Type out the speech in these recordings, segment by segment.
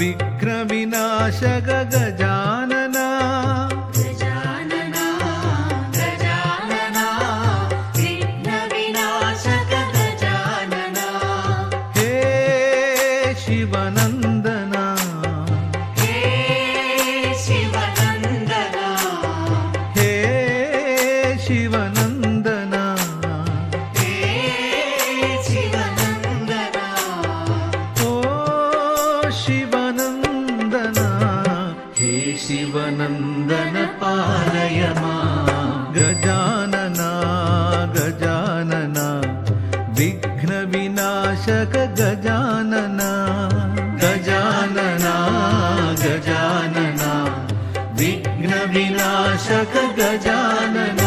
ವಿಘ್ನ ವಿನಾಶಕ ಗಜಾನನ ಗಜಾನನ ಗಜಾನನ ವಿಘ್ನ ವಿನಾಶಕ ಗಜಾನನ. ಹೇ ಶಿವನಂದನ ಹೇ ಶಿವನಂದನ ಹೇ ಶಿವನಂದನ ಹೇ ಶಿವನಂದನ. ಓ ಶಿವನಂದನ ಹೇ ಶಿವನಂದನ ಪಾಲಯ ಮಾಂ. ಗಜಾನನ ಗಜಾನನ ವಿಘ್ನ ವಿನಾಶಕ ಗಜಾನನ ಗಜಾನನ ಗಜಾನನ ವಿಘ್ನ ವಿನಾಶಕ ಗಜಾನನ.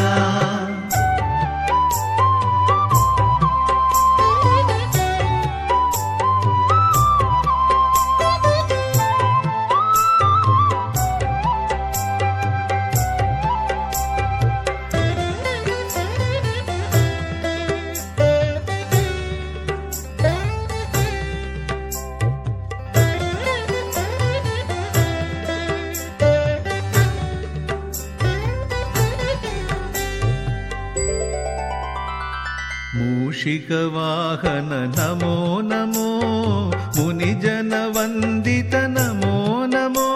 ಮೂಷಿಕವಾಹನ ನಮೋ ನಮೋ ಮುನಿಜನ ವಂದಿತ ನಮೋ ನಮೋ.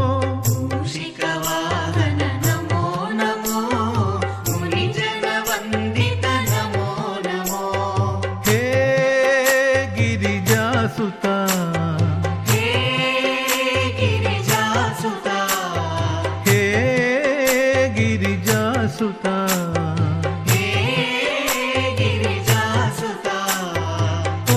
ಮೂಷಿಕವಾಹನ ನಮೋ ನಮೋ ಮುನಿಜನ ವಂದಿತ ನಮೋ ನಮೋ. ಹೇ ಗಿರಿಜಾಸುತ ಹೇ ಗಿರಿಜಾಸುತ ಹೇ ಗಿರಿಜಾಸುತ ಹೇ ಗಿರಿಜಾಸುತ. ಓ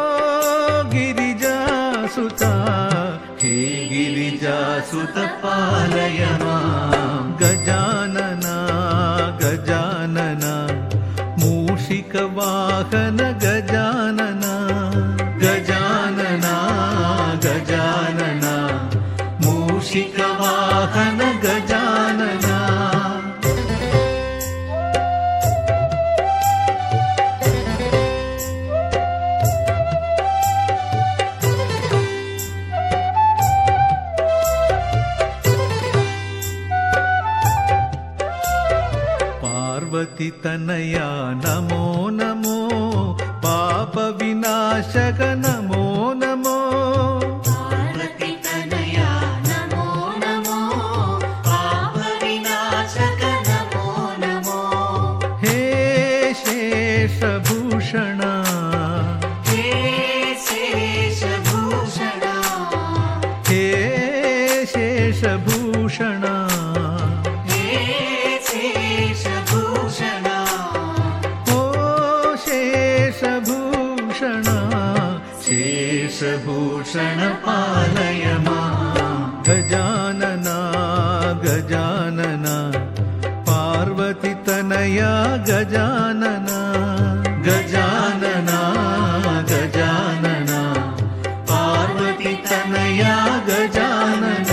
ಗಿರಿಜಾಸುತ ಹೇ ಗಿರಿಜಾಸುತ ಪಾಲಯ ಮಾಂ. ಗಜಾನನ ಗಜಾನನ ಮೂಷಿಕ ವಾಹನ ಗಜಾನನ ಗಜಾನನ ಗಜಾನನ ಮೂಷಿಕ ವಾಹನ ಗಜಾನನ. ಪಾರ್ವತಿ ತನಯ ನಮೋ ನಮೋ ಪಾಪ ವಿನಾಶಕ ನಮೋ ನಮೋ. ಪಾರ್ವತಿ ತನಯ ನಮೋ ನಮೋ ಪಾಪ ವಿನಾಶಕ ನಮೋ ನಮೋ. ಹೇ ಶೇಷಭೂಷಣ ಹೇ ಶೇಷಭೂಷಣ ಹೇ ಶೇಷಭೂಷಣ ಹೇ ಶೇಷಭೂಷಣ. ಓ ಶೇಷಭೂಷಣ ಶೇಷಭೂಷಣ ಪಾಲಯ ಮಾಂ. ಗಜಾನನ ಗಜಾನನ ಪಾರ್ವತಿ ತನಯ ಗಜಾನನ ಗಜಾನನ ಗಜಾನನ ಪಾರ್ವತಿ ತನಯ ಗಜಾನನ.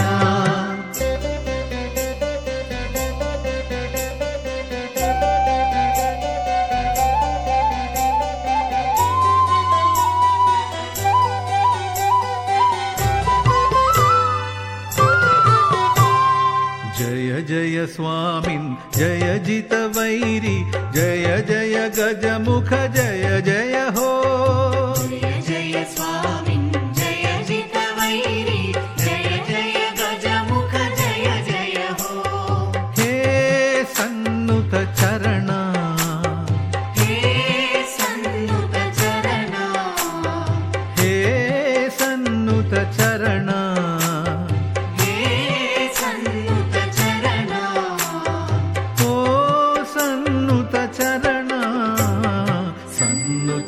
जय जय स्वामिन् जय जित वैरी जय जय गजमुख जय जय हो. जय जय स्वामिन् जय जित वैरी जय जय गजमुख जय जय हो. हे सन्नुत चरण हे सन्नुत चरण हे सन्नुत चरण हे सन्नुत चरण. ओ सन्नुत चरण सन्नुत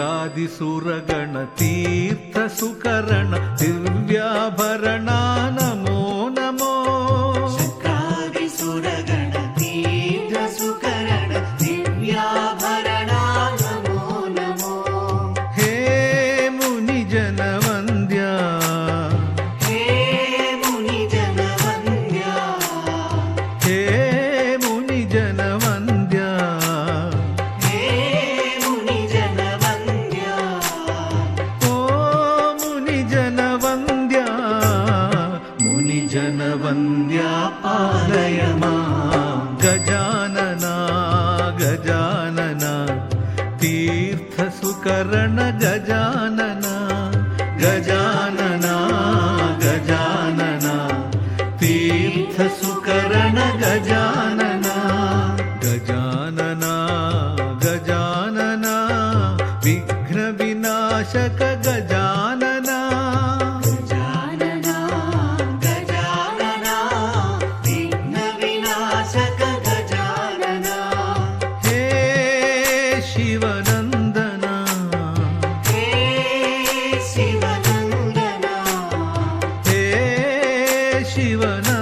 ಶಕ್ರಾದಿಸುರಗಣ ತೀರ್ಥ ಸುಕರಣ ದಿವ್ಯಾಭರಣ ನಮೋ ನಮೋ. ಶಕ್ರಾದಿಸುರಗಣ ತೀರ್ಥ ಸುಕರಣ ದಿವ್ಯಾಭರಣ ನಮೋ ನಮೋ. ಹೇ ಮುನಿಜನ ವಂದ್ಯ ಹೇ ಮುನಿಜನ ವಂದ್ಯ ಹೇ ಮುನಿಜನ ವಂದ್ಯ ಹೇ ಮುನಿಜನ ವಂದ್ಯ. ಓ ಮುನಿಜನ ವಂದ್ಯ ಮುನಿಜನ ವಂದ್ಯ ಪಾಲಯ ಮಾಂ. ಗಜಾನನ ಗಜಾನನ ತೀರ್ಥ ಸುಕರಣ ಗಜಾನನ ಗಜಾನನ ಗಜಾನನ ತೀರ್ಥ ಸುಕರಣ ಗಜಾನನ ಗಜಾನನ ಗಜಾನನ ವಿಘ್ನ ವಿನಾಶಕ ಗಜಾನನ. ಗಜಾನನ ಗಜಾನನ ವಿಘ್ನ ವಿನಾಶಕ ಗಜಾನನ. ಹೇ ಶಿವನಂದನ ಹೇ ಶಿವನಂದನ ಹೇ ಶಿವನಂದನ